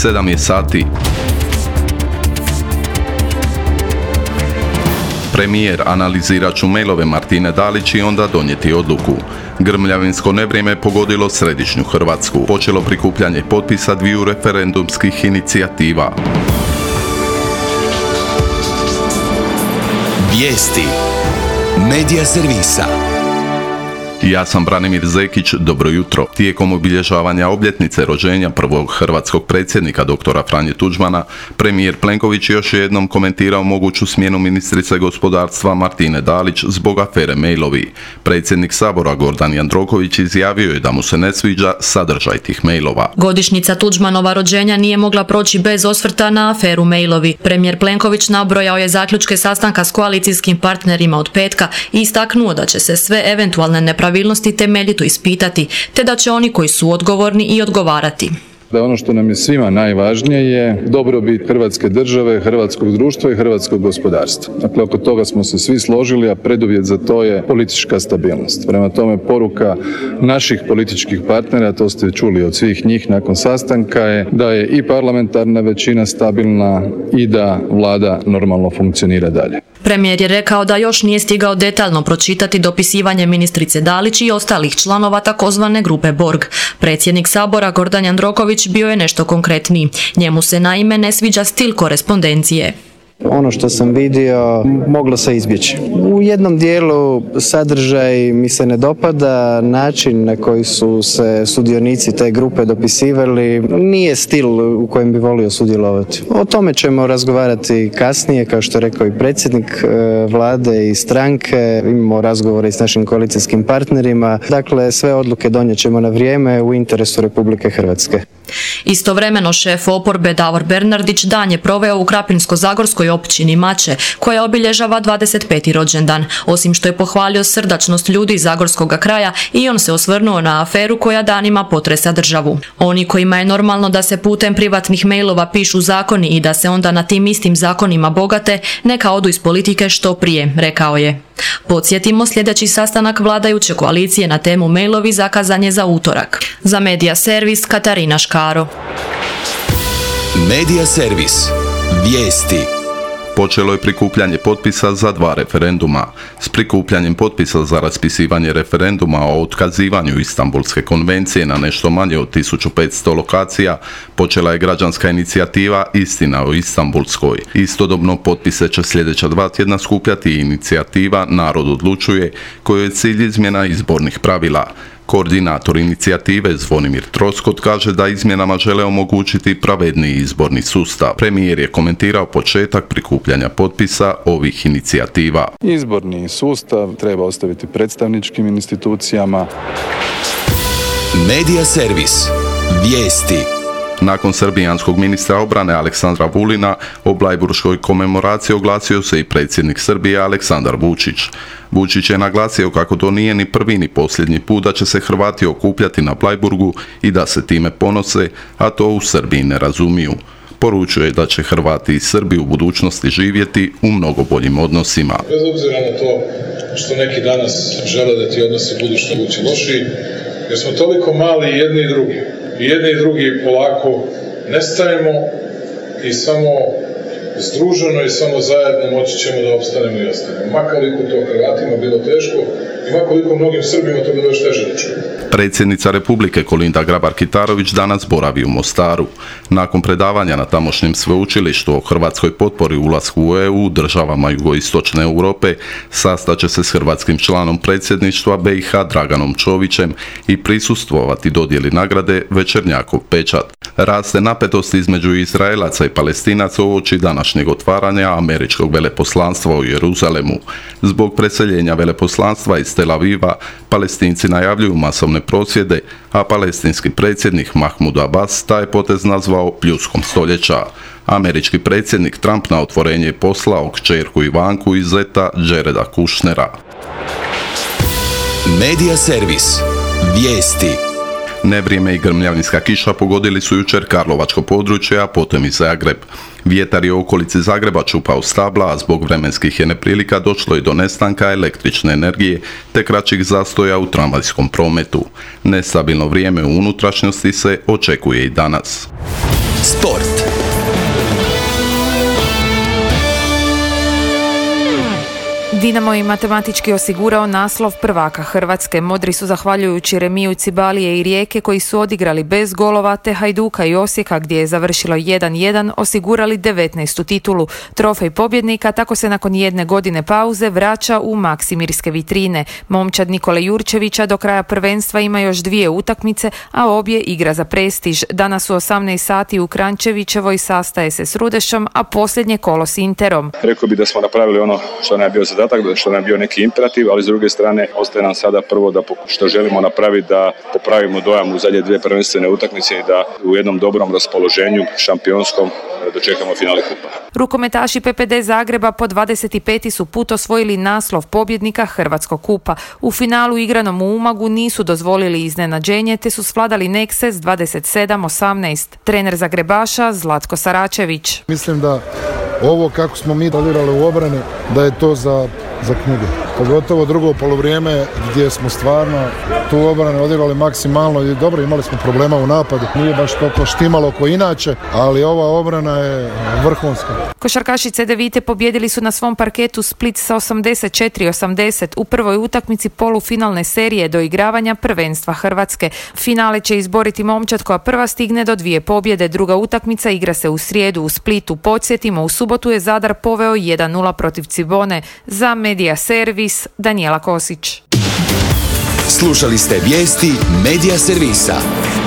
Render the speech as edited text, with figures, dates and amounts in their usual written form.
7 je sati. Premijer analizirat ću mailove Martine Dalić i onda donijeti odluku. Grmljavinsko nevrijeme pogodilo središnju Hrvatsku. Počelo prikupljanje potpisa dviju referendumskih inicijativa. Vijesti Medija servisa. Ja sam Branimir Zekić, dobro jutro. Tijekom obilježavanja obljetnice rođenja prvog hrvatskog predsjednika doktora Franje Tuđmana, premijer Plenković još jednom komentirao moguću smjenu ministrice gospodarstva Martine Dalić zbog afere mailovi. Predsjednik Sabora Gordan Jandroković izjavio je da mu se ne sviđa sadržaj tih mailova. Godišnjica Tuđmanova rođenja nije mogla proći bez osvrta na aferu mailovi. Premijer Plenković nabrojao je zaključke sastanka s koalicijskim partnerima od petka i istaknuo da će se sve eventualne nepravilnosti temeljito ispitati, te da će oni koji su odgovorni i odgovarati. Da ono što nam je svima najvažnije je dobrobit Hrvatske države, hrvatskog društva i hrvatskog gospodarstva. Dakle, oko toga smo se svi složili, a preduvjet za to je politička stabilnost. Prema tome, poruka naših političkih partnera, to ste čuli od svih njih nakon sastanka, je da je i parlamentarna većina stabilna i da vlada normalno funkcionira dalje. Premijer je rekao da još nije stigao detaljno pročitati dopisivanje ministrice Dalić i ostalih članova takozvane grupe Borg. Predsjednik Sabora Gordan Jandroković bio je nešto konkretniji. Njemu se naime ne sviđa stil korespondencije. Ono što sam vidio moglo se izbjeći. U jednom dijelu sadržaj mi se ne dopada, način na koji su se sudionici te grupe dopisivali nije stil u kojem bi volio sudjelovati. O tome ćemo razgovarati kasnije, kao što je rekao i predsjednik vlade i stranke. Imamo razgovore s našim koalicijskim partnerima. Dakle, sve odluke donijet ćemo na vrijeme u interesu Republike Hrvatske. Istovremeno šef oporbe Davor Bernardić dan je proveo u Krapinsko-zagorskoj općini Mače, koja obilježava 25. rođendan. Osim što je pohvalio srdačnost ljudi iz zagorskog kraja, i on se osvrnuo na aferu koja danima potresa državu. Oni kojima je normalno da se putem privatnih mailova pišu zakoni i da se onda na tim istim zakonima bogate, neka odu iz politike što prije, rekao je. Podsjetimo, sljedeći sastanak vladajuće koalicije na temu mailovi zakazan je za utorak. Za Medija servis Katarina Škaro. Medija servis. Vijesti. Počelo je prikupljanje potpisa za 2 referenduma. S prikupljanjem potpisa za raspisivanje referenduma o otkazivanju Istanbulske konvencije na nešto manje od 1500 lokacija počela je građanska inicijativa Istina o Istanbulskoj. Istodobno potpise će sljedeća 2 tjedna skupljati inicijativa Narod odlučuje, kojoj je cilj izmjena izbornih pravila. Koordinator inicijative Zvonimir Troskot kaže da izmjenama žele omogućiti pravedniji izborni sustav. Premijer je komentirao početak prikupljanja potpisa ovih inicijativa. Izborni sustav treba ostaviti predstavničkim institucijama. Medija servis. Vijesti. Nakon srbijanskog ministra obrane Aleksandra Vulina, o blajburškoj komemoraciji oglasio se i predsjednik Srbije Aleksandar Vučić. Vučić je naglasio kako to nije ni prvi ni posljednji put da će se Hrvati okupljati na Blajburgu i da se time ponose, a to u Srbiji ne razumiju. Poručuje da će Hrvati i Srbi u budućnosti živjeti u mnogo boljim odnosima. Bez obzira na to što neki danas žele da ti odnosi budu što moguće lošiji, jer smo toliko mali jedni i drugi. I jedni i drugi polako nestajemo i samo združeno i samo zajedno moći ćemo da opstanemo i ostanemo. Makoliko to Hrvatima bilo teško i makoliko mnogim Srbima to bilo još teže da čuju. Predsjednica Republike Kolinda Grabar-Kitarović danas boravi u Mostaru. Nakon predavanja na tamošnjem sveučilištu o hrvatskoj potpori ulasku u EU državama jugoistočne Europe, sastaće se s hrvatskim članom predsjedništva BiH Draganom Čovićem i prisustvovati dodjeli nagrade Večernjakov pečat. Raste napetost između Izraelaca i Palestinaca uoči današnjeg otvaranja američkog veleposlanstva u Jeruzalemu. Zbog preseljenja veleposlanstva iz Tel Aviva, Palestinci najavljuju masovne prosvjede, a palestinski predsjednik Mahmud Abbas taj potez nazvao pljuskom stoljeća. Američki predsjednik Trump na otvorenje je poslao kćerku Ivanku i zeta Jareda Kushnera. Medija servis. Vijesti. Nevrijeme i grmljavinska kiša pogodili su jučer karlovačko područje, a potom i Zagreb. Vjetar je u okolici Zagreba čupao stabla, a zbog vremenskih je neprilika došlo i do nestanka električne energije te kraćih zastoja u tramvajskom prometu. Nestabilno vrijeme u unutrašnjosti se očekuje i danas. Sport. Dinamo je matematički osigurao naslov prvaka Hrvatske. Modri su zahvaljujući remiju Cibalije i Rijeke koji su odigrali bez golova, te Hajduka i Osijeka gdje je završilo 1-1 osigurali 19. titulu. Trofej pobjednika tako se nakon jedne godine pauze vraća u maksimirske vitrine. Momčad Nikole Jurčevića do kraja prvenstva ima još 2 utakmice, a obje igra za prestiž. Danas u 18 sati u Krančevićevoj sastaje se s Rudešom, a posljednje kolo s Interom. Rekao bi da smo napravili ono što nam je bio zadatak, što nam je bio neki imperativ, ali s druge strane ostaje nam sada prvo da što želimo napraviti da popravimo dojam u zadnje 2 prvenstvene utakmice i da u jednom dobrom raspoloženju šampionskom dočekamo finale kupa. Rukometaši PPD Zagreba po 25. su put osvojili naslov pobjednika Hrvatskog kupa. U finalu igranom u Umagu nisu dozvolili iznenađenje te su svladali Nekse s 27-18. Trener Zagrebaša Zlatko Saračević. Mislim da ovo kako smo mi odigrali u obrani, da je to za knjige. Pogotovo drugo poluvrijeme gdje smo stvarno tu obranu odigrali maksimalno i dobro, imali smo problema u napadu. Nije baš toliko štimalo ko inače, ali ova obrana je vrhunska. Košarkaši Cedevite pobjedili su na svom parketu Split sa 84-80 u prvoj utakmici polufinalne serije doigravanja prvenstva Hrvatske. Finale će izboriti Momčad koja prva stigne do 2 pobjede. Druga utakmica igra se u srijedu u Splitu. Podsjetimo, u subotu je Zadar poveo 1-0 protiv Cibone. Za Medija Servis, Danijela Kosić. Slušali ste vijesti Medija Servisa.